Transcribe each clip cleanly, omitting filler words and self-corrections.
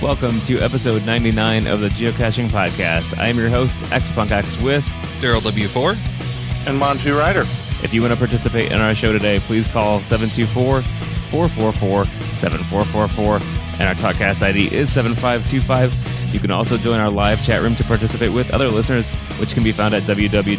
Welcome to episode 99 of the Geocaching Podcast. I am your host, XPunkX, with Daryl W4 and Monty Ryder. If you want to participate in our show today, please call 724-444-7444, and our TalkCast ID is 7525. You can also join our live chat room to participate with other listeners, which can be found at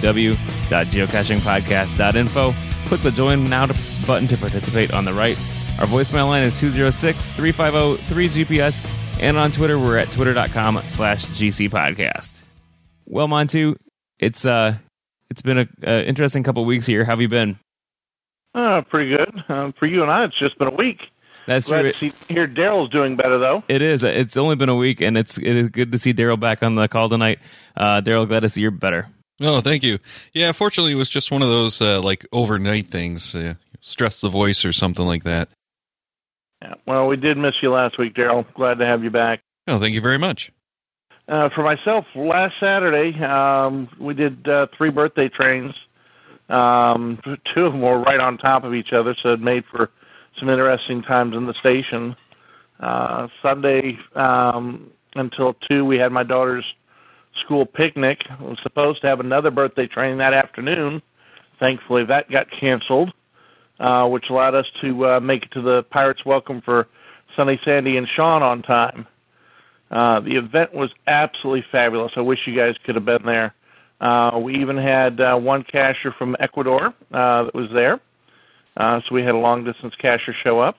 www.geocachingpodcast.info. Click the Join Now button to participate on the right. Our voicemail line is 206-350-3GPS, and on Twitter, we're at twitter.com/GCPodcast. Well, Montu, it's been an interesting couple weeks here. How have you been? Pretty good. For you and I, it's just been a week. That's Glad true. to hear Daryl's doing better, though. It is. It's only been a week, and it is good to see Daryl back on the call tonight. Daryl, glad to see you're better. Oh, thank you. Yeah, fortunately, it was just one of those like overnight things. Stress the voice or something like that. Yeah. Well, we did miss you last week, Daryl. Glad to have you back. Oh, thank you very much. For myself, last Saturday, we did 3 birthday trains. 2 of them were right on top of each other, so it made for some interesting times in the station. Sunday until 2, we had my daughter's school picnic. I was supposed to have another birthday train that afternoon. Thankfully, that got canceled, which allowed us to make it to the Pirates Welcome for Sunny, Sandy, and Sean on time. The event was absolutely fabulous. I wish you guys could have been there. We even had one cacher from Ecuador that was there. So we had a long-distance cacher show up.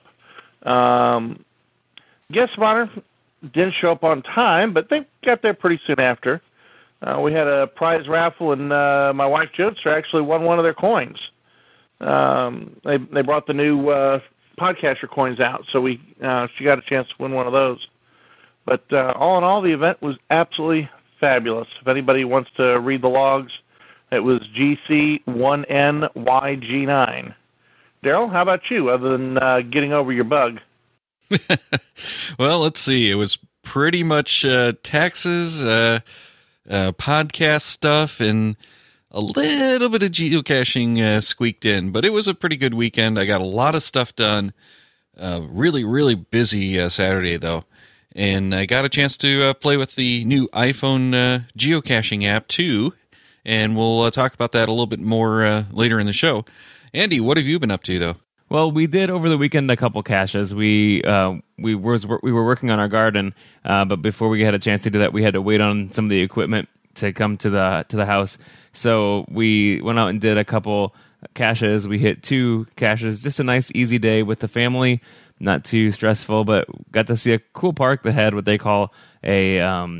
Guest of honor didn't show up on time, but they got there pretty soon after. We had a prize raffle, and my wife, Jodester, actually won one of their coins. They brought the new Podcaster coins out, so she got a chance to win one of those. But all in all, the event was absolutely fabulous. If anybody wants to read the logs, it was GC1NYG9. Daryl, how about you, other than getting over your bug? Well, let's see. It was pretty much taxes, podcast stuff, and a little bit of geocaching squeaked in. But it was a pretty good weekend. I got a lot of stuff done. Really, really busy Saturday, though. And I got a chance to play with the new iPhone geocaching app, too. And we'll talk about that a little bit more later in the show. Andy, what have you been up to, though? Well, we did over the weekend a couple caches. We were working on our garden, but before we had a chance to do that, we had to wait on some of the equipment to come to the house. So we went out and did a couple caches. We hit 2 caches. Just a nice, easy day with the family. Not too stressful, but got to see a cool park that had what they call a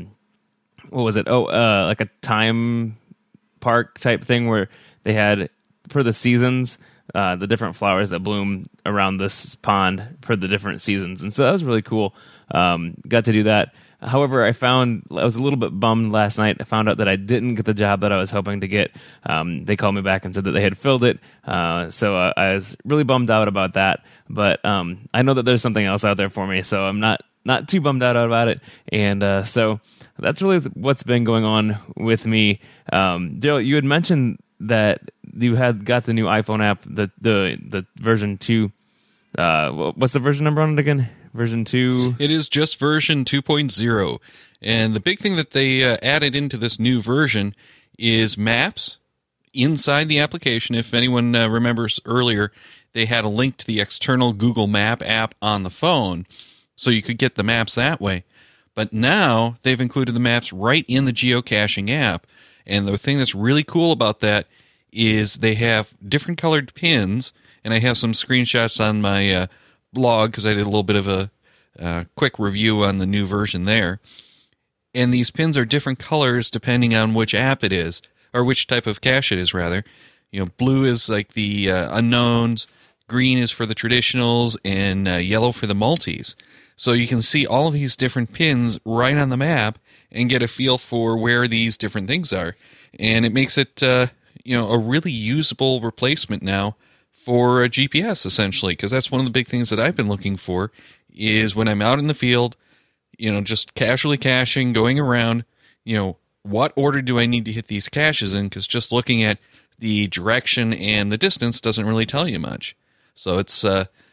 what was it? Like a time park type thing where they had for the seasons the different flowers that bloom around this pond for the different seasons, and so that was really cool. Got to do that. However, I was a little bit bummed last night. I found out that I didn't get the job that I was hoping to get. They called me back and said that they had filled it. So I was really bummed out about that. But I know that there's something else out there for me, so I'm not too bummed out about it. And so that's really what's been going on with me. Daryl, you had mentioned that you had got the new iPhone app, the version 2. What's the version number on it again? Version 2? It is just version 2.0. And the big thing that they added into this new version is maps inside the application. If anyone remembers earlier, they had a link to the external Google Map app on the phone, so you could get the maps that way. But now they've included the maps right in the geocaching app. And the thing that's really cool about that is they have different colored pins, and I have some screenshots on my blog because I did a little bit of a quick review on the new version there. And these pins are different colors depending on which app it is, or which type of cache it is, rather. You know, blue is like the unknowns, green is for the traditionals, and yellow for the multis. So you can see all of these different pins right on the map and get a feel for where these different things are. And it makes it, a really usable replacement now for a GPS, essentially, because that's one of the big things that I've been looking for is when I'm out in the field, just casually caching, going around, what order do I need to hit these caches in? Because just looking at the direction and the distance doesn't really tell you much. So it's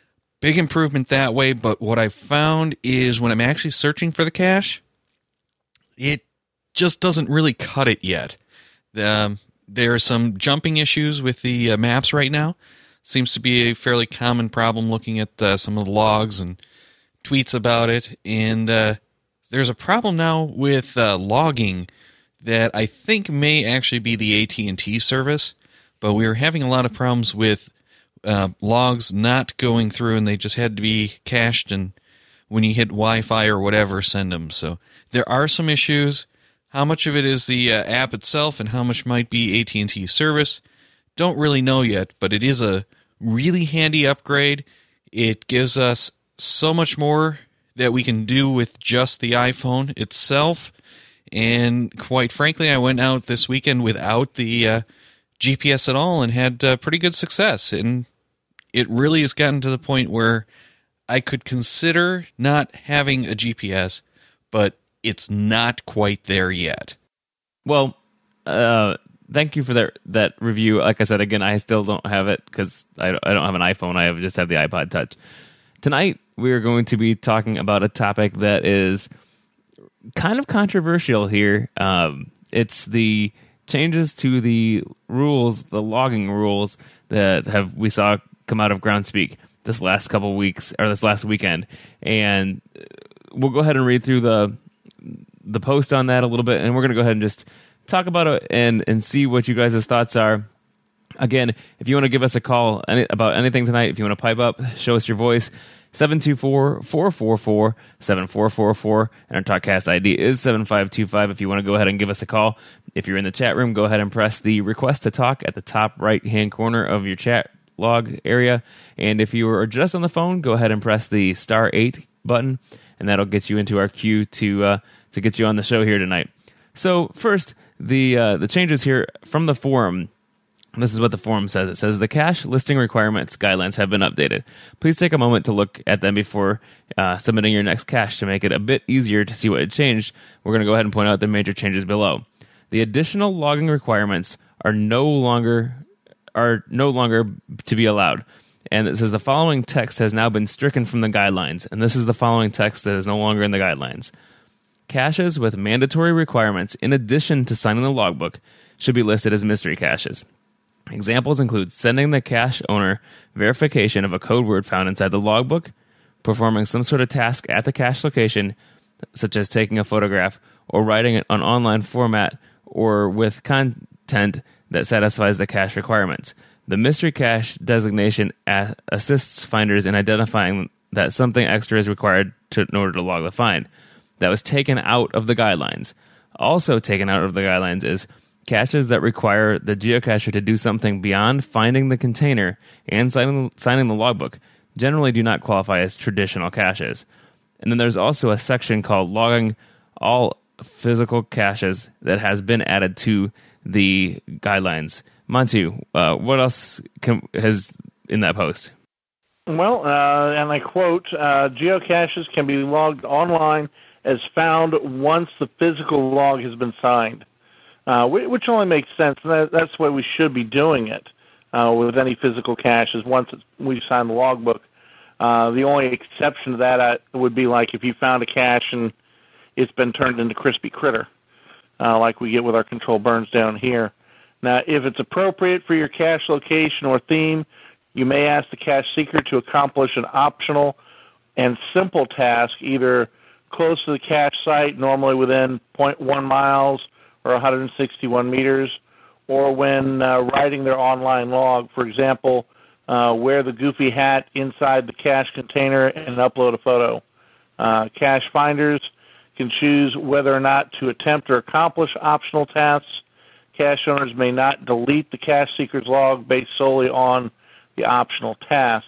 big improvement that way. But what I found is when I'm actually searching for the cache, it just doesn't really cut it yet. There are some jumping issues with the maps right now. Seems to be a fairly common problem looking at some of the logs and tweets about it. And there's a problem now with logging that I think may actually be the AT&T service. But we were having a lot of problems with logs not going through, and they just had to be cached, and when you hit Wi-Fi or whatever, send them. So there are some issues. How much of it is the app itself and how much might be AT&T service? Don't really know yet, but it is a really handy upgrade. It gives us so much more that we can do with just the iPhone itself. And quite frankly, I went out this weekend without the GPS at all and had pretty good success. And it really has gotten to the point where I could consider not having a GPS, but it's not quite there yet. Well, thank you for that review. Like I said, again, I still don't have it because I don't have an iPhone. I just have the iPod Touch. Tonight, we are going to be talking about a topic that is kind of controversial here. It's the changes to the rules, the logging rules that we saw come out of Groundspeak this last couple weeks, or this last weekend. And we'll go ahead and read through the post on that a little bit, and we're going to go ahead and just talk about it and see what you guys' thoughts are. Again, if you want to give us a call about anything tonight, if you want to pipe up, show us your voice, 724-444-7444, and our TalkCast ID is 7525 if you want to go ahead and give us a call. If you're in the chat room, go ahead and press the request to talk at the top right-hand corner of your chat log area. And if you are just on the phone, go ahead and press the *8 button, and that'll get you into our queue to get you on the show here tonight. So first, the changes here from the forum. This is what the forum says. It says, the cache listing requirements guidelines have been updated. Please take a moment to look at them before submitting your next cache. To make it a bit easier to see what had changed, we're going to go ahead and point out the major changes below. The additional logging requirements are no longer to be allowed. And it says the following text has now been stricken from the guidelines. And this is the following text that is no longer in the guidelines. Caches with mandatory requirements, in addition to signing the logbook, should be listed as mystery caches. Examples include sending the cache owner verification of a code word found inside the logbook, performing some sort of task at the cache location, such as taking a photograph, or writing it on online format, or with content that satisfies the cache requirements. The mystery cache designation assists finders in identifying that something extra is required in order to log the find. That was taken out of the guidelines. Also taken out of the guidelines is caches that require the geocacher to do something beyond finding the container and signing the logbook generally do not qualify as traditional caches. And then there's also a section called logging all physical caches that has been added to the guidelines. Monty, what else has in that post? Well, and I quote, geocaches can be logged online as found once the physical log has been signed. Which only makes sense. That's the way we should be doing it with any physical caches once we sign the logbook. The only exception to that would be like if you found a cache and it's been turned into Crispy Critter, like we get with our control burns down here. Now, if it's appropriate for your cache location or theme, you may ask the cache seeker to accomplish an optional and simple task, either close to the cache site, normally within 0.1 miles, or 161 meters, or when writing their online log. For example, wear the goofy hat inside the cache container and upload a photo. Cache finders can choose whether or not to attempt or accomplish optional tasks. Cache owners may not delete the cache seeker's log based solely on the optional tasks.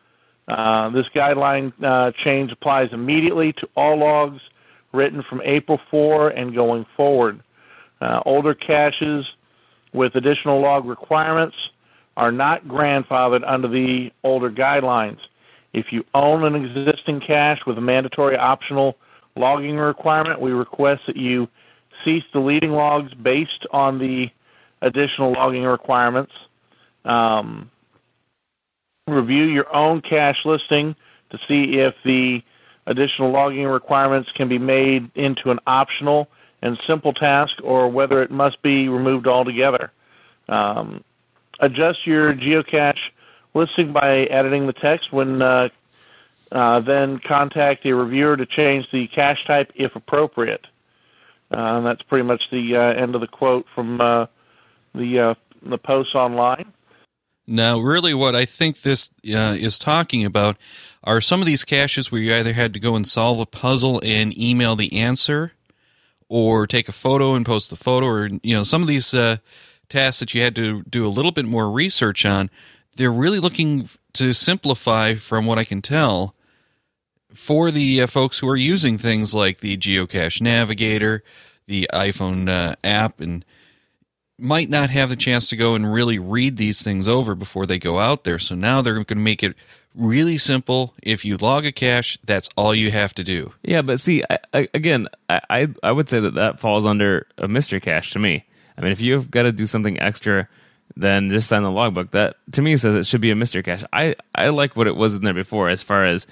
This guideline change applies immediately to all logs written from April 4 and going forward. Older caches with additional log requirements are not grandfathered under the older guidelines. If you own an existing cache with a mandatory optional logging requirement, we request that you cease deleting logs based on the additional logging requirements. review your own cache listing to see if the additional logging requirements can be made into an optional and simple task or whether it must be removed altogether. Adjust your geocache listing by editing the text when then contact a reviewer to change the cache type if appropriate. That's pretty much the end of the quote from the posts online. Now, really what I think this is talking about are some of these caches where you either had to go and solve a puzzle and email the answer, or take a photo and post the photo, or some of these tasks that you had to do a little bit more research on. They're really looking to simplify, from what I can tell, for the folks who are using things like the Geocache Navigator, the iPhone app, and might not have the chance to go and really read these things over before they go out there. So now they're going to make it really simple. If you log a cache, that's all you have to do. Yeah, but see, I would say that falls under a mystery cache to me. I mean, if you've got to do something extra, then just sign the logbook. That, to me, says it should be a mystery cache. I like what it was in there before, as far as,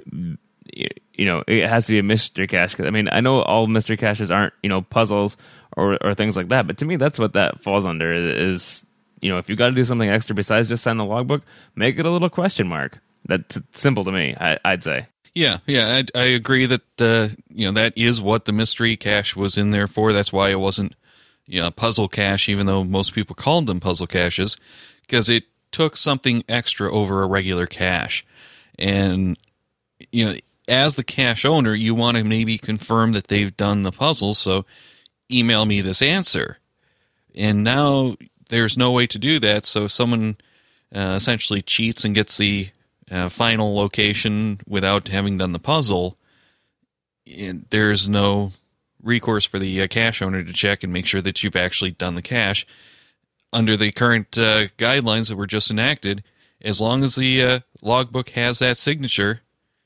it has to be a mystery cache. 'Cause, I mean, I know all mystery caches aren't, puzzles or things like that, but to me, that's what that falls under is if you've got to do something extra besides just sign the logbook, make it a little question mark. That's simple to me, I'd say. Yeah, I agree that that is what the mystery cache was in there for. That's why it wasn't a puzzle cache, even though most people called them puzzle caches, because it took something extra over a regular cache. And as the cache owner, you want to maybe confirm that they've done the puzzle, so email me this answer. And now there's no way to do that, so if someone essentially cheats and gets the final location without having done the puzzle, there's no recourse for the cache owner to check and make sure that you've actually done the cache. Under the current guidelines that were just enacted, as long as the logbook has that signature,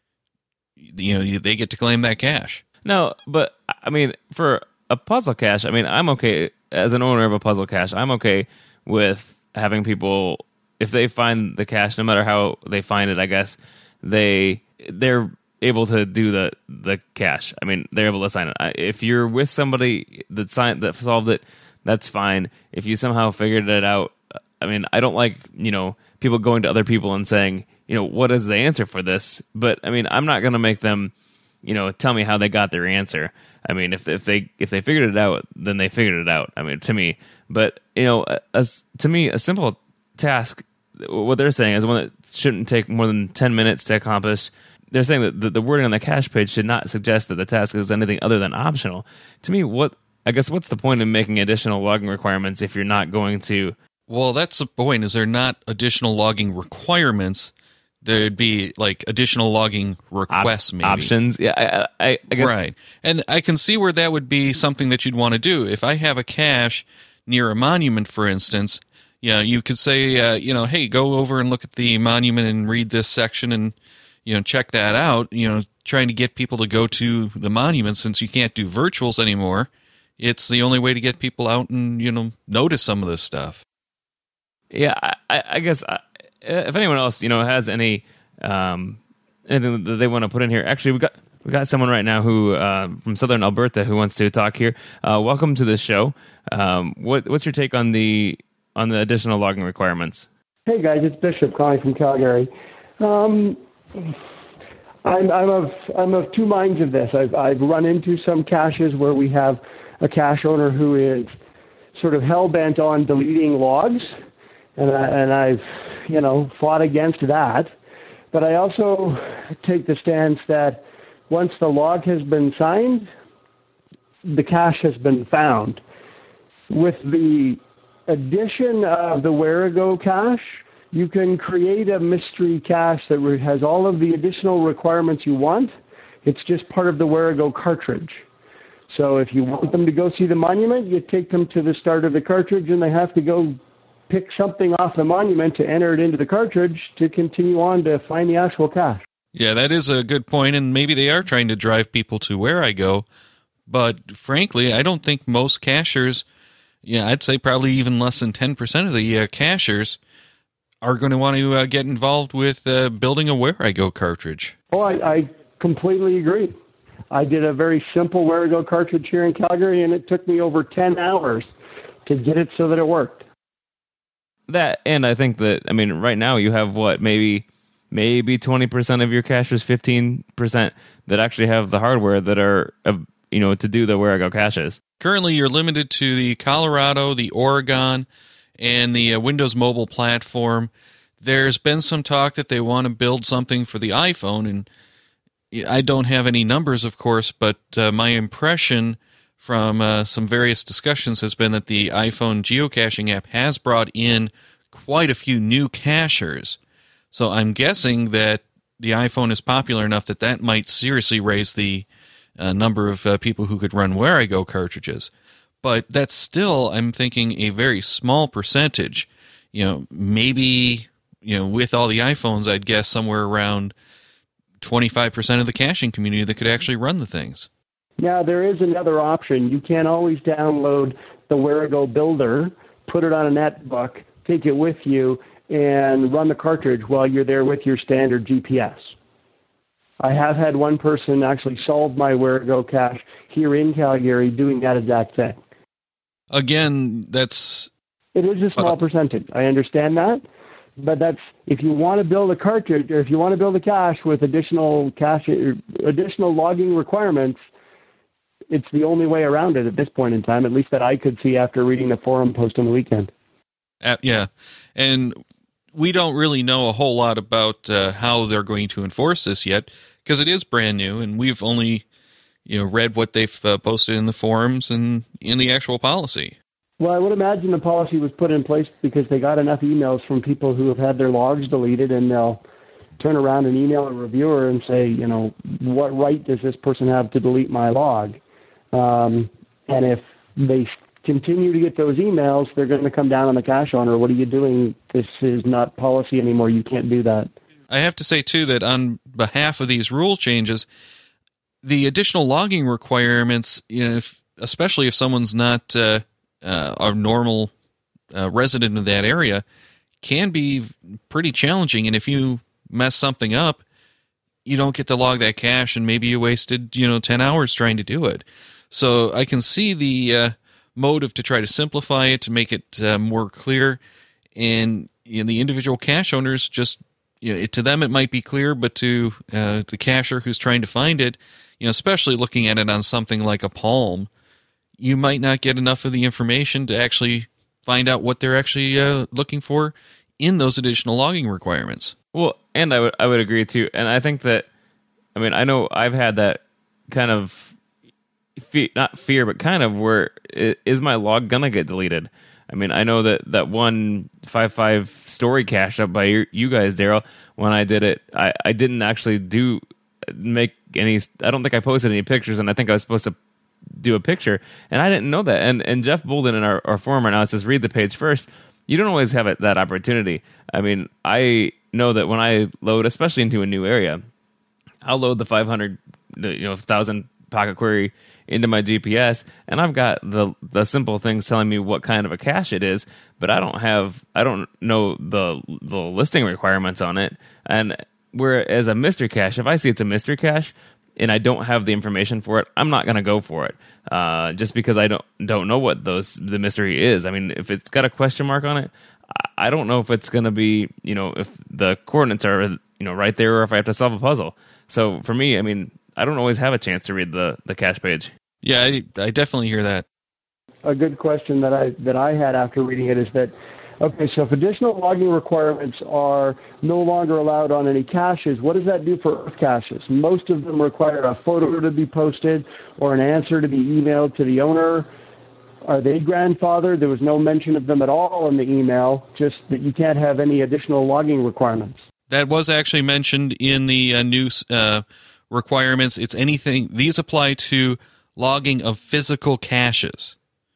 they get to claim that cache. No, but I mean, for a puzzle cache, I mean, I'm okay as an owner of a puzzle cache. I'm okay with having people, if they find the cache, no matter how they find it, I guess they're able to do the cache. I mean, they're able to sign it. If you're with somebody that solved it, that's fine. If you somehow figured it out, I mean, I don't like people going to other people and saying, what is the answer for this? But I mean, I'm not going to make them, tell me how they got their answer. I mean, if they figured it out, then they figured it out. I mean, to me, but to me, a simple task, what they're saying is one that shouldn't take more than 10 minutes to accomplish. They're saying that the wording on the cache page should not suggest that the task is anything other than optional. To me, what's the point in making additional logging requirements if you're not going to? Well, that's the point, is there not additional logging requirements. There'd be like additional logging requests, maybe. Options. Yeah, I guess. Right. And I can see where that would be something that you'd want to do. If I have a cache near a monument, for instance, you could say, hey, go over and look at the monument and read this section and, check that out. Trying to get people to go to the monument, since you can't do virtuals anymore. It's the only way to get people out and, notice some of this stuff. Yeah, I guess if anyone else, has any anything that they want to put in here. Actually, we got someone right now who from Southern Alberta who wants to talk here. Welcome to the show. What's your take on the additional logging requirements? Hey guys, it's Bishop calling from Calgary. I'm of two minds of this. I've run into some caches where we have a cache owner who is sort of hell-bent on deleting logs, and I've fought against that. But I also take the stance that once the log has been signed, the cache has been found. With the addition of the Wherigo cache, you can create a mystery cache that has all of the additional requirements you want. It's just part of the Wherigo cartridge. So if you want them to go see the monument, you take them to the start of the cartridge, and they have to go pick something off the monument to enter it into the cartridge to continue on to find the actual cache. Yeah, that is a good point, and maybe they are trying to drive people to Wherigo. But frankly, I don't think most cachers, I'd say probably even less than 10% of the cachers are going to want to get involved with building a Wherigo cartridge. Oh, I completely agree. I did a very simple Wherigo cartridge here in Calgary, and it took me over 10 hours to get it so that it worked. That, and I think that, I mean, right now you have what, maybe 20% of your caches, 15% that actually have the hardware that are, to do the Wherigo caches. Currently, you're limited to the Colorado, the Oregon, and the Windows Mobile platform. There's been some talk that they want to build something for the iPhone, and I don't have any numbers, of course, but my impression from some various discussions has been that the iPhone geocaching app has brought in quite a few new cachers. So I'm guessing that the iPhone is popular enough that might seriously raise the number of people who could run Wherigo cartridges. But that's still, I'm thinking, a very small percentage. Maybe, with all the iPhones, I'd guess somewhere around 25% of the caching community that could actually run the things. Now, there is another option. You can always download the Wherigo Builder, put it on a netbook, take it with you, and run the cartridge while you're there with your standard GPS. I have had one person actually solve my Wherigo cache here in Calgary doing that exact thing. Again, it is a small percentage. I understand that. But that's, if you want to build a cartridge, or if you want to build a cache with additional logging requirements, it's the only way around it at this point in time, at least that I could see after reading the forum post on the weekend. Yeah, and we don't really know a whole lot about how they're going to enforce this yet, because it is brand new, and we've only read what they've posted in the forums and in the actual policy. Well, I would imagine the policy was put in place because they got enough emails from people who have had their logs deleted, and they'll turn around and email a reviewer and say, what right does this person have to delete my log? And if they continue to get those emails, they're going to come down on the cache owner. What are you doing? This is not policy anymore. You can't do that. I have to say, too, that on behalf of these rule changes, the additional logging requirements, especially if someone's not a normal resident of that area, can be pretty challenging. And if you mess something up, you don't get to log that cache, and maybe you wasted 10 hours trying to do it. So I can see the motive to try to simplify it, to make it more clear, and the individual cache owners just to them it might be clear, but to the cacher who's trying to find it, especially looking at it on something like a Palm, you might not get enough of the information to actually find out what they're actually looking for in those additional logging requirements. Well, and I would agree too. And I think that, I know I've had that kind of not fear, but kind of where is my log gonna get deleted? I know that 155 story cache up by you guys, Daryl, when I did it, I didn't actually make any. I don't think I posted any pictures, and I think I was supposed to do a picture, and I didn't know that. And Jeff Bolden in our forum right now says, read the page first. You don't always have that opportunity. I know that when I load, especially into a new area, I'll load the 500, 1,000 pocket query into my GPS, and I've got the simple things telling me what kind of a cache it is, but I don't know the listing requirements on it. And whereas a mystery cache, if I see it's a mystery cache and I don't have the information for it, I'm not going to go for it, just because I don't know what the mystery is. If it's got a question mark on it, I don't know if it's going to be, if the coordinates are, right there, or if I have to solve a puzzle. So for me, I don't always have a chance to read the cache page. Yeah, I definitely hear that. A good question that I had after reading it is that, okay, so if additional logging requirements are no longer allowed on any caches, what does that do for Earth caches? Most of them require a photo to be posted or an answer to be emailed to the owner. Are they grandfathered? There was no mention of them at all in the email, just that you can't have any additional logging requirements. That was actually mentioned in the new requirements. It's anything. These apply to logging of physical caches.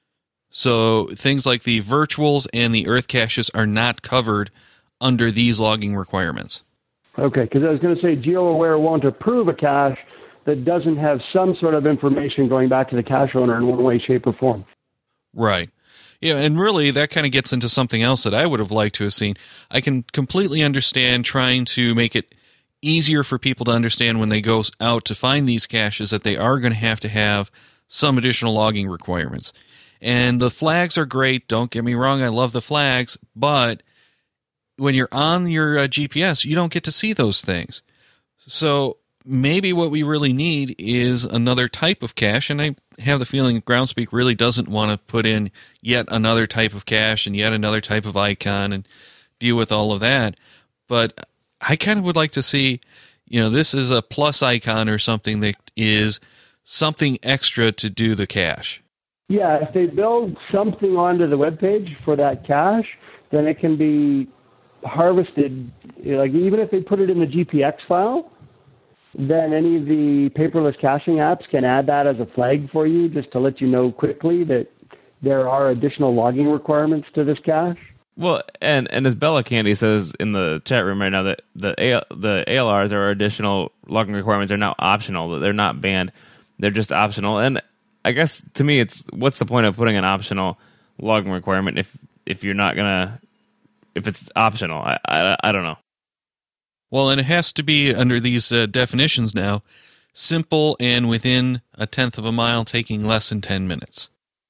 So things like the virtuals and the Earth caches are not covered under these logging requirements. Okay, because I was going to say GeoAware won't approve a cache that doesn't have some sort of information going back to the cache owner in one way, shape, or form. Right. Yeah, and really that kind of gets into something else that I would have liked to have seen. I can completely understand trying to make it easier for people to understand when they go out to find these caches that they are going to have some additional logging requirements. And the flags are great. Don't get me wrong. I love the flags. But when you're on your GPS, you don't get to see those things. So maybe what we really need is another type of cache. And I have the feeling Groundspeak really doesn't want to put in yet another type of cache and yet another type of icon and deal with all of that. But I kind of would like to see, this is a plus icon or something that is something extra to do the cache. Yeah, if they build something onto the webpage for that cache, then it can be harvested. Like even if they put it in the GPX file, then any of the paperless caching apps can add that as a flag for you, just to let you know quickly that there are additional logging requirements to this cache. Well, and as Bella Candy says in the chat room right now, that the ALRs or additional logging requirements are now optional. That they're not banned; they're just optional. And I guess to me, it's what's the point of putting an optional logging requirement if you're not if it's optional? I don't know. Well, and it has to be under these definitions now, simple and within a tenth of a mile, taking less than 10 minutes.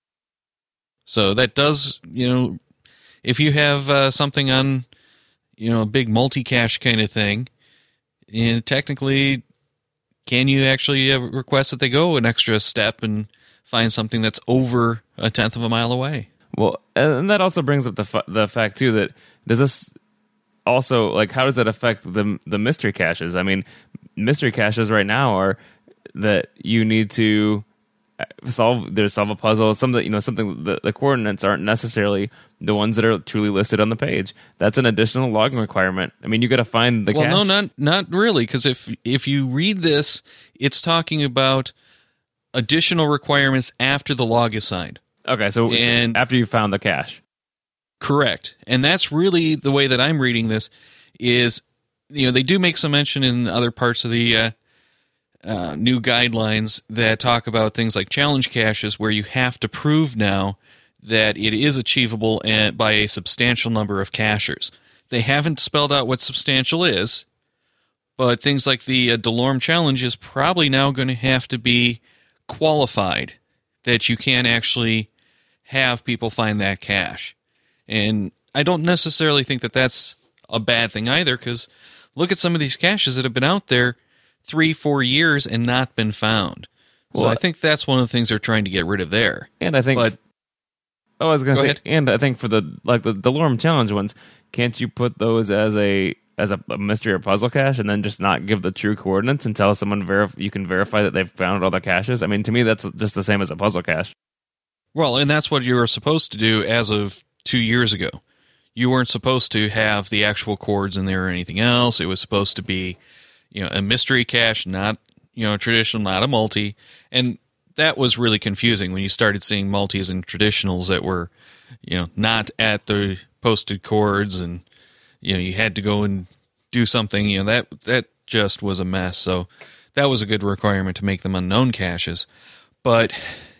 So that does, if you have something on, a big multi-cache kind of thing, technically, can you actually request that they go an extra step and find something that's over a tenth of a mile away? Well, and that also brings up the fact, too, that does this also, how does that affect the mystery caches? I mean, mystery caches right now are that you need to solve a puzzle, something the coordinates aren't necessarily the ones that are truly listed on the page. That's an additional logging requirement. I mean, you got to find the cache. Well, no, not really, because if you read this, it's talking about additional requirements after the log is signed. Okay, so after you found the cache. Correct. And that's really the way that I'm reading this is, they do make some mention in other parts of the new guidelines that talk about things like challenge caches where you have to prove now that it is achievable by a substantial number of cachers. They haven't spelled out what substantial is, but things like the Delorme challenge is probably now going to have to be qualified that you can actually have people find that cache. And I don't necessarily think that that's a bad thing either, because look at some of these caches that have been out there 3-4 years and not been found. So I think that's one of the things they're trying to get rid of there. And I think, I was going to say, ahead. And I think for the Delorme challenge ones, can't you put those as a mystery or puzzle cache and then just not give the true coordinates and tell someone you can verify that they've found all the caches? I mean, to me, that's just the same as a puzzle cache. Well, and that's what you were supposed to do as of 2 years ago. You weren't supposed to have the actual chords in there or anything else. It was supposed to be, a mystery cache, not, a traditional, not a multi. And that was really confusing when you started seeing multis and traditionals that were, not at the posted chords, and, you had to go and do something. That just was a mess. So that was a good requirement to make them unknown caches. But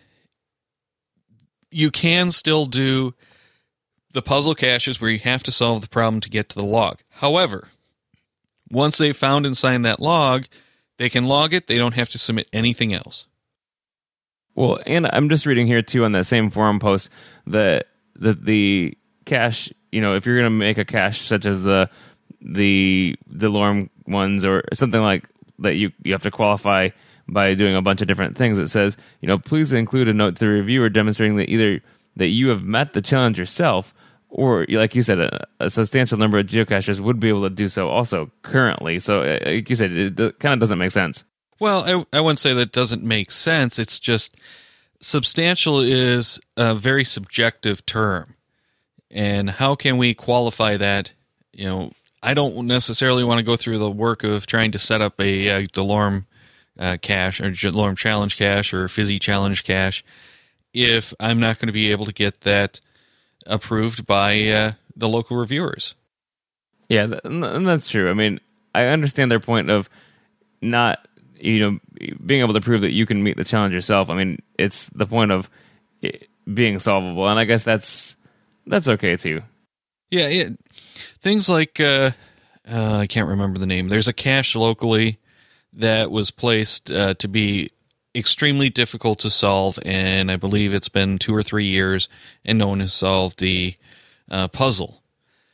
you can still do the puzzle caches where you have to solve the problem to get to the log. However, once they've found and signed that log, they can log it. They don't have to submit anything else. Well, and I'm just reading here, too, on that same forum post, that the cache, if you're going to make a cache such as the Delorme ones or something like that, you have to qualify by doing a bunch of different things. It says, please include a note to the reviewer demonstrating that either that you have met the challenge yourself, or, like you said, a substantial number of geocachers would be able to do so also currently. So, like you said, it kind of doesn't make sense. Well, I wouldn't say that doesn't make sense. It's just substantial is a very subjective term. And how can we qualify that? I don't necessarily want to go through the work of trying to set up a Delorme cache or Delorme challenge cache or Fizzy challenge cache if I'm not going to be able to get that approved by the local reviewers. Yeah, and that's true. I mean, I understand their point of not, being able to prove that you can meet the challenge yourself. I mean, it's the point of being solvable, and I guess that's okay too. Yeah, things like I can't remember the name. There's a cache locally that was placed to be extremely difficult to solve, and I believe it's been 2 or 3 years, and no one has solved the puzzle.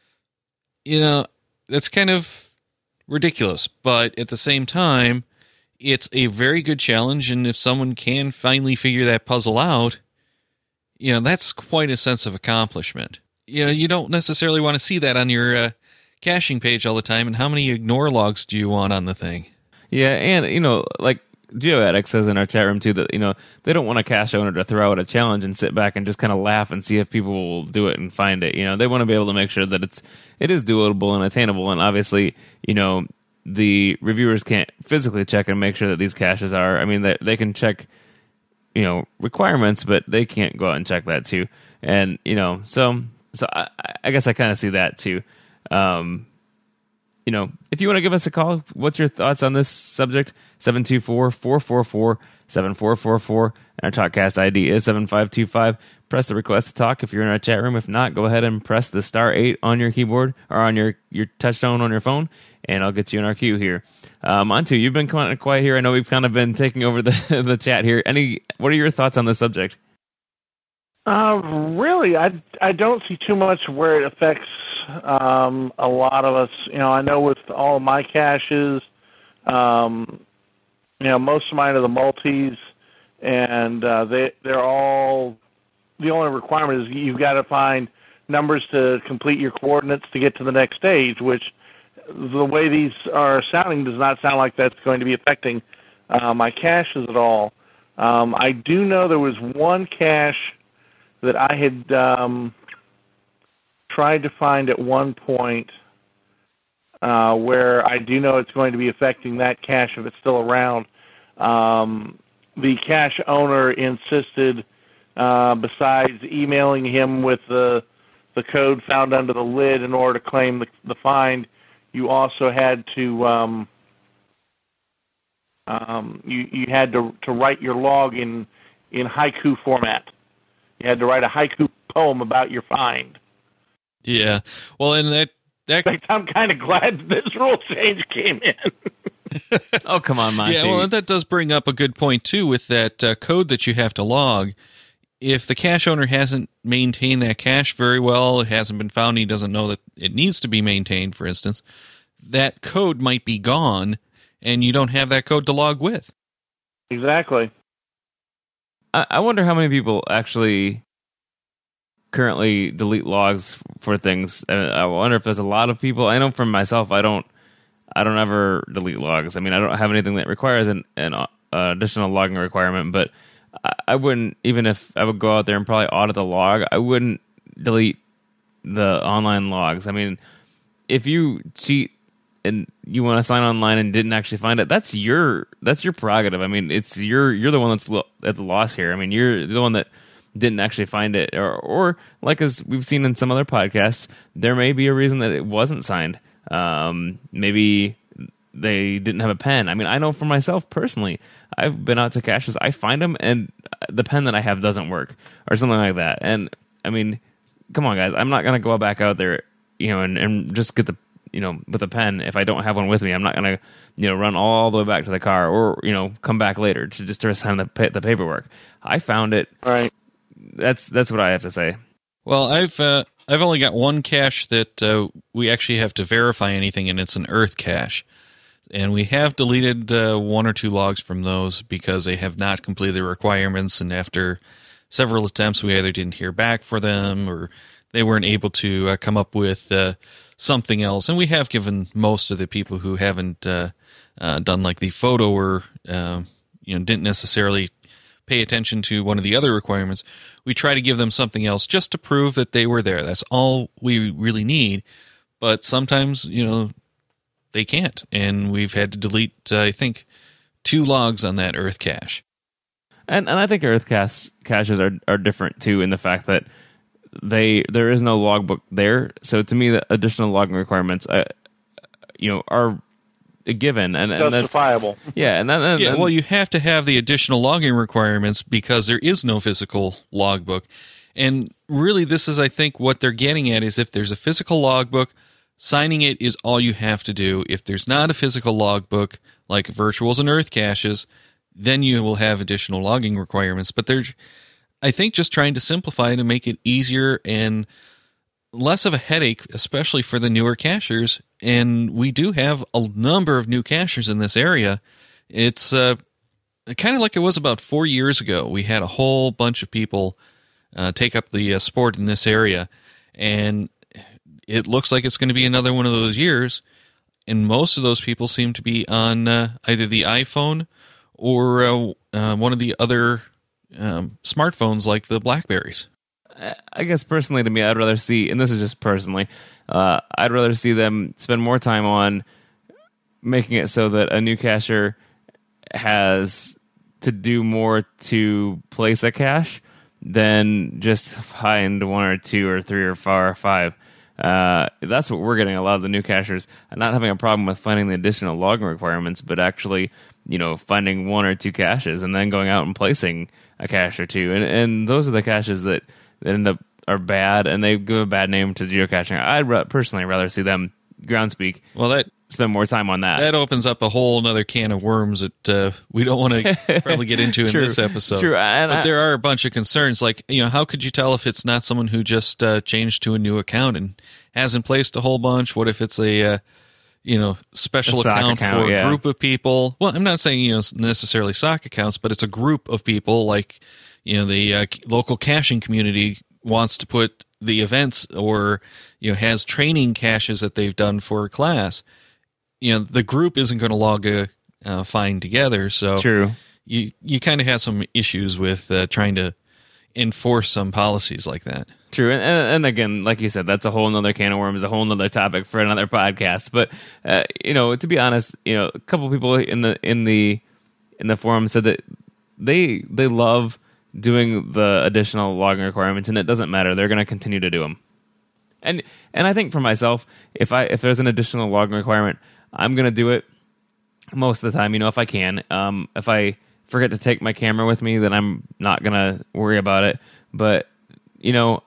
That's kind of ridiculous, but at the same time, it's a very good challenge, and if someone can finally figure that puzzle out, that's quite a sense of accomplishment. You don't necessarily want to see that on your caching page all the time, and how many ignore logs do you want on the thing? Yeah, and, like GeoAddict says in our chat room, too, that, they don't want a cache owner to throw out a challenge and sit back and just kind of laugh and see if people will do it and find it. They want to be able to make sure that it is doable and attainable, and obviously, the reviewers can't physically check and make sure that these caches are. I mean, they can check, requirements, but they can't go out and check that too. And so I guess I kind of see that too. If you want to give us a call, what's your thoughts on this subject? 724-444-7444, and our TalkCast ID is 7525. Press the request to talk if you're in our chat room. If not, go ahead and press the *8 on your keyboard or on your touchtone on your phone, and I'll get you in our queue here. Antu, you've been kind of quiet here. I know we've kind of been taking over the chat here. What are your thoughts on this subject? Really, I don't see too much where it affects a lot of us. I know with all of my caches, most of mine are the multis, and they're all, the only requirement is you've got to find numbers to complete your coordinates to get to the next stage, which the way these are sounding does not sound like that's going to be affecting my caches at all. I do know there was one cache that I had tried to find at one point where I do know it's going to be affecting that cache if it's still around. The cache owner insisted, besides emailing him with the code found under the lid in order to claim the find, you also had to you had to write your log in haiku format. You had to write a haiku poem about your find. Yeah, well, and that in fact, I'm kind of glad this rule change came in. Oh, come on, Monty. Yeah, well, and that does bring up a good point, too, with that code that you have to log. If the cache owner hasn't maintained that cache very well, it hasn't been found, he doesn't know that it needs to be maintained, for instance, that code might be gone, and you don't have that code to log with. Exactly. I wonder how many people actually currently delete logs for things. I wonder if there's a lot of people. I know for myself, I don't ever delete logs. I mean, I don't have anything that requires an additional logging requirement, but I wouldn't, even if I would go out there and probably audit the log, I wouldn't delete the online logs. I mean, if you cheat and you want to sign online and didn't actually find it, that's your prerogative. I mean, you're the one that's at the loss here. I mean, you're the one that didn't actually find it, or like as we've seen in some other podcasts, there may be a reason that it wasn't signed. Maybe they didn't have a pen. I mean, I know for myself personally, I've been out to caches, I find them, and the pen that I have doesn't work, or something like that. And I mean, come on, guys, I'm not gonna go back out there, and just get the, with a pen if I don't have one with me. I'm not gonna, run all the way back to the car, or come back later to sign the paperwork. I found it. All right. That's what I have to say. Well, I've only got one cache that we actually have to verify anything, and it's an Earth cache. And we have deleted 1 or 2 logs from those because they have not completed the requirements, and after several attempts, we either didn't hear back for them or they weren't able to come up with something else. And we have given most of the people who haven't done like the photo or didn't necessarily pay attention to one of the other requirements, we try to give them something else just to prove that they were there. That's all we really need. But sometimes, they can't. And we've had to delete, I think, 2 logs on that Earth cache. And I think Earth caches are different, too, in the fact that there is no logbook there. So to me, the additional logging requirements, are a given, and justifiable. Well, you have to have the additional logging requirements because there is no physical logbook. And really, this is, I think, what they're getting at is if there's a physical logbook, signing it is all you have to do. If there's not a physical logbook, like virtuals and earth caches, then you will have additional logging requirements. But they're, I think, just trying to simplify it and make it easier and less of a headache, especially for the newer cachers. And we do have a number of new cachers in this area. It's kind of like it was about 4 years ago. We had a whole bunch of people take up the sport in this area, and it looks like it's going to be another one of those years. And most of those people seem to be on either the iPhone or one of the other smartphones like the Blackberries. I guess personally to me, I'd rather see, and this is just personally, I'd rather see them spend more time on making it so that a new cacher has to do more to place a cache than just find one or two or three or four or five. That's what we're getting. A lot of the new cachers not having a problem with finding the additional logging requirements, but actually, finding one or two caches and then going out and placing a cache or two. And those are the caches that end up are bad, and they give a bad name to geocaching. I'd personally rather see them groundspeak. Well, that spend more time on that. That opens up a whole other can of worms that we don't want to probably get into in this episode. True. But there are a bunch of concerns, like, how could you tell if it's not someone who just changed to a new account and hasn't placed a whole bunch? What if it's a special account for a group of people? Well, I'm not saying necessarily sock accounts, but it's a group of people, like the local caching community wants to put the events or has training caches that they've done for a class. The group isn't going to log a fine together, so true. You kind of have some issues with trying to enforce some policies like that. True, and again, like you said, that's a whole nother can of worms, a whole nother topic for another podcast. But to be honest, a couple people in the forum said that they love doing the additional logging requirements, and it doesn't matter; they're going to continue to do them. And I think for myself, if there's an additional logging requirement, I'm going to do it most of the time, if I can. If I forget to take my camera with me, then I'm not going to worry about it. But, if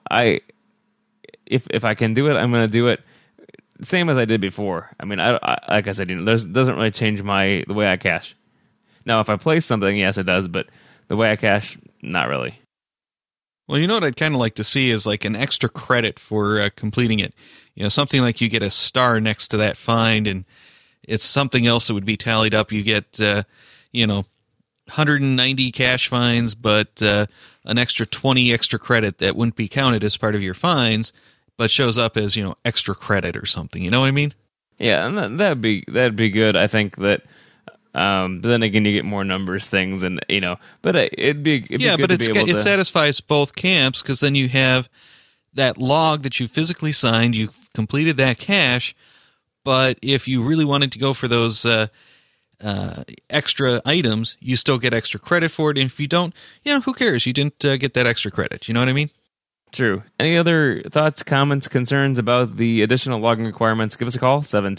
I can do it, I'm going to do it same as I did before. I mean, I like I said, doesn't really change the way I cache. Now, if I place something, yes, it does, but the way I cache, not really. Well, what I'd kind of like to see is like an extra credit for completing it. Something like you get a star next to that find, and it's something else that would be tallied up. You get, 190 cache finds, but an extra 20 extra credit that wouldn't be counted as part of your finds, but shows up as, extra credit or something. You know what I mean? Yeah, and that'd be good. I think that. But then again, you get more numbers things, and but it'd be good but to be able to... it satisfies both camps, because then you have that log that you physically signed, you've completed that cache. But if you really wanted to go for those extra items, you still get extra credit for it. And if you don't, who cares? You didn't get that extra credit. You know what I mean? True. Any other thoughts, comments, concerns about the additional logging requirements? Give us a call,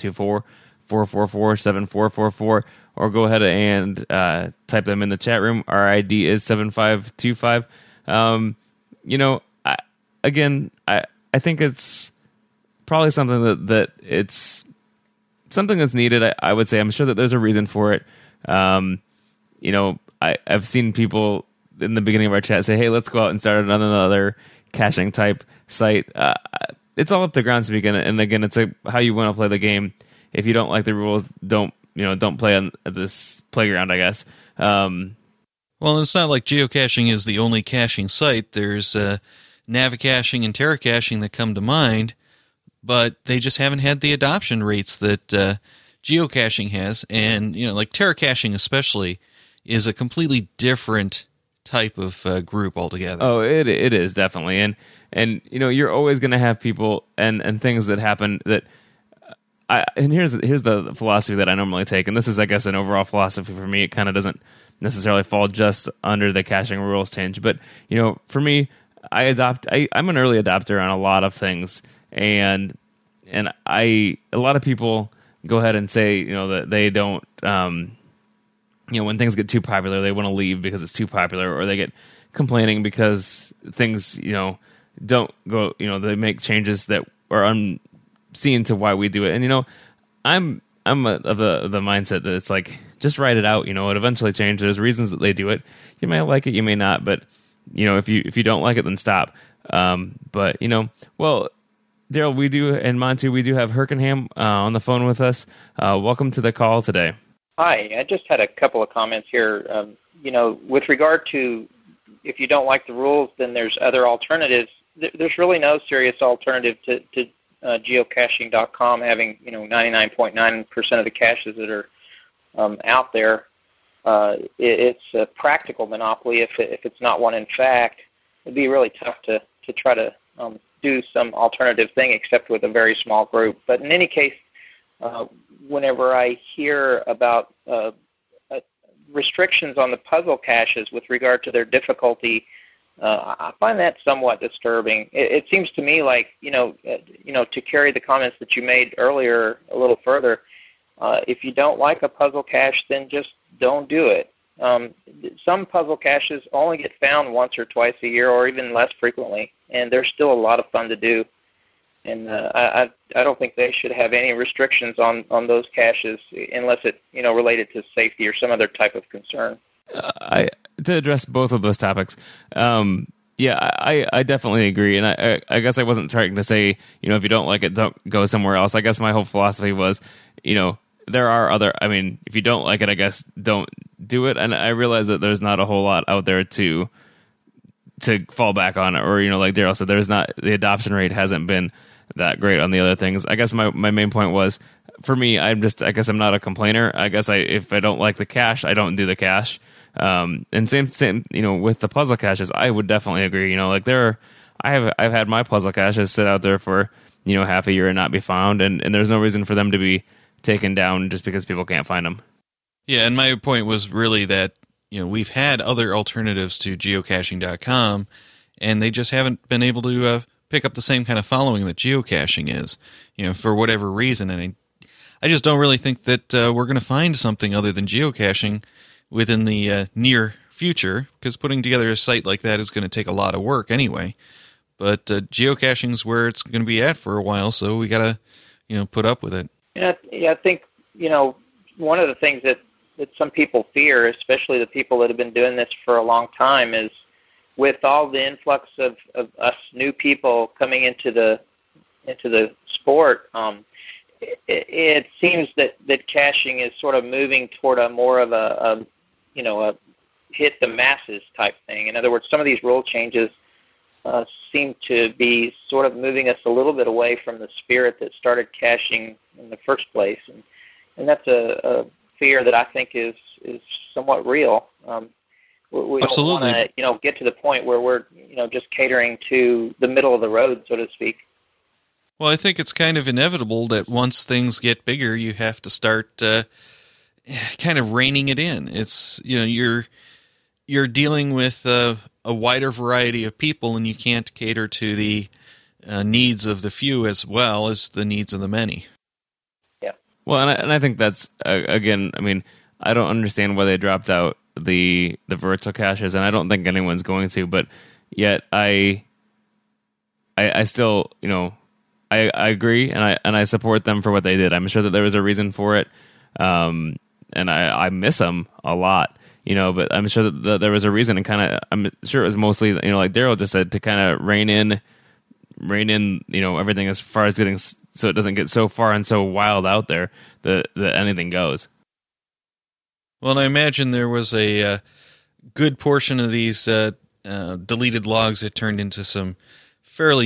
724-444-7444. Or go ahead and type them in the chat room. Our ID is 7525. I think it's probably something that it's something that's needed. I would say I'm sure that there's a reason for it. I've seen people in the beginning of our chat say, "Hey, let's go out and start another caching type site." It's all up to Groundspeak, and again, it's how you want to play the game. If you don't like the rules, don't play on this playground, I guess. Well, it's not like geocaching is the only caching site. There's Navicaching and Terracaching that come to mind, but they just haven't had the adoption rates that geocaching has. And, like Terracaching especially is a completely different type of group altogether. Oh, it is, definitely. And you're always going to have people and things that happen that... and here's the philosophy that I normally take, and this is, I guess, an overall philosophy for me. It kind of doesn't necessarily fall just under the caching rules change, but for me, I'm an early adopter on a lot of things, and a lot of people go ahead and say, that they don't, when things get too popular, they want to leave because it's too popular, or they get complaining because things, don't go, they make changes that are unseen to why we do it. And, I'm of the mindset that it's like, just write it out, it eventually change. There's reasons that they do it. You may like it, you may not, but if you don't like it, then stop. But well, Daryl, we do, and Monty, we do have Herkenham on the phone with us. Welcome to the call today. Hi, I just had a couple of comments here. With regard to if you don't like the rules, then there's other alternatives. There's really no serious alternative to geocaching.com having 99.9% of the caches that are out there. It's a practical monopoly. If it's not one in fact, it'd be really tough to try to do some alternative thing except with a very small group. But in any case, whenever I hear about restrictions on the puzzle caches with regard to their difficulty, I find that somewhat disturbing. It seems to me like, to carry the comments that you made earlier a little further, if you don't like a puzzle cache, then just don't do it. Some puzzle caches only get found once or twice a year, or even less frequently, and they're still a lot of fun to do. And I don't think they should have any restrictions on those caches unless it related to safety or some other type of concern. To address both of those topics, I definitely agree, and I guess I wasn't trying to say if you don't like it, don't go somewhere else. I guess my whole philosophy was there are other. I mean, if you don't like it, I guess don't do it. And I realize that there's not a whole lot out there to fall back on, or like Daryl said, there's not, the adoption rate hasn't been that great on the other things. I guess my main point was, for me, I guess I'm not a complainer. I guess if I don't like the cache, I don't do the cache. And same with the puzzle caches, I would definitely agree. Like I've had my puzzle caches sit out there for half a year and not be found, and there's no reason for them to be taken down just because people can't find them. Yeah, and my point was really that we've had other alternatives to geocaching.com, and they just haven't been able to pick up the same kind of following that geocaching is, for whatever reason. And I just don't really think that we're going to find something other than geocaching within the near future, because putting together a site like that is going to take a lot of work anyway. But geocaching's where it's going to be at for a while, so we got to put up with it. Yeah, I think one of the things that some people fear, especially the people that have been doing this for a long time, is with all the influx of us new people coming into the sport, it seems that caching is sort of moving toward a more of a hit the masses type thing. In other words, some of these rule changes seem to be sort of moving us a little bit away from the spirit that started caching in the first place, and that's a fear that I think is somewhat real. We don't want to get to the point where we're just catering to the middle of the road, so to speak. Well, I think it's kind of inevitable that once things get bigger, you have to start kind of reining it in. It's you're dealing with a wider variety of people, and you can't cater to the needs of the few as well as the needs of the many. Yeah. Well, and I think that's again. I mean, I don't understand why they dropped out the virtual caches, and I don't think anyone's going to. But yet, I still I agree, and I support them for what they did. I'm sure that there was a reason for it, and I miss them a lot. But I'm sure that there was a reason, and I'm sure it was mostly, like Daryl just said, to kind of rein in, everything as far as getting, so it doesn't get so far and so wild out there that anything goes. Well, and I imagine there was a good portion of these deleted logs that turned into some fairly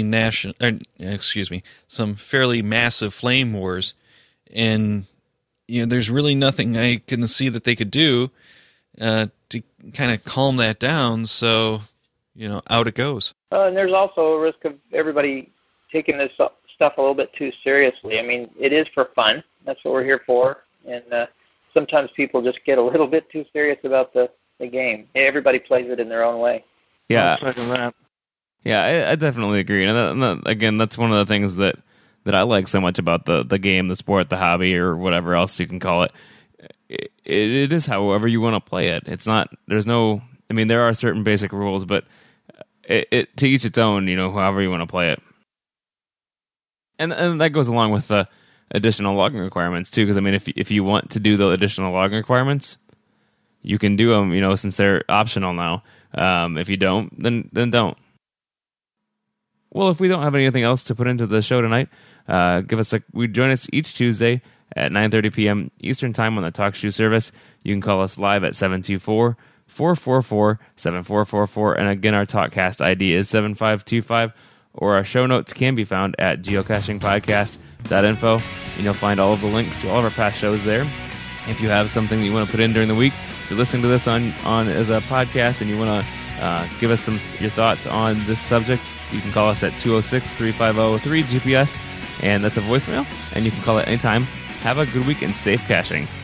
some fairly massive flame wars, and there's really nothing I can see that they could do to kind of calm that down, so, out it goes. And there's also a risk of everybody taking this stuff a little bit too seriously. I mean, it is for fun. That's what we're here for. And sometimes people just get a little bit too serious about the game. Everybody plays it in their own way. Yeah. Yeah, I definitely agree. And again, that's one of the things that that I like so much about the game, the sport, the hobby, or whatever else you can call it. It is however you want to play it. It's not. There's no. I mean, there are certain basic rules, but it to each its own. However you want to play it, and that goes along with the additional logging requirements too. Because I mean, if you want to do the additional logging requirements, you can do them. Since they're optional now. If you don't, then don't. Well, if we don't have anything else to put into the show tonight, join us each Tuesday at 9:30 p.m. Eastern Time on the TalkShoe service. You can call us live at 724-444-7444. And again, our TalkCast ID is 7525. Or our show notes can be found at geocachingpodcast.info. And you'll find all of the links to all of our past shows there. If you have something that you want to put in during the week, if you're listening to this on as a podcast and you want to give us your thoughts on this subject, you can call us at 206-350-3GPS. And that's a voicemail. And you can call it anytime. Have a good week and safe caching.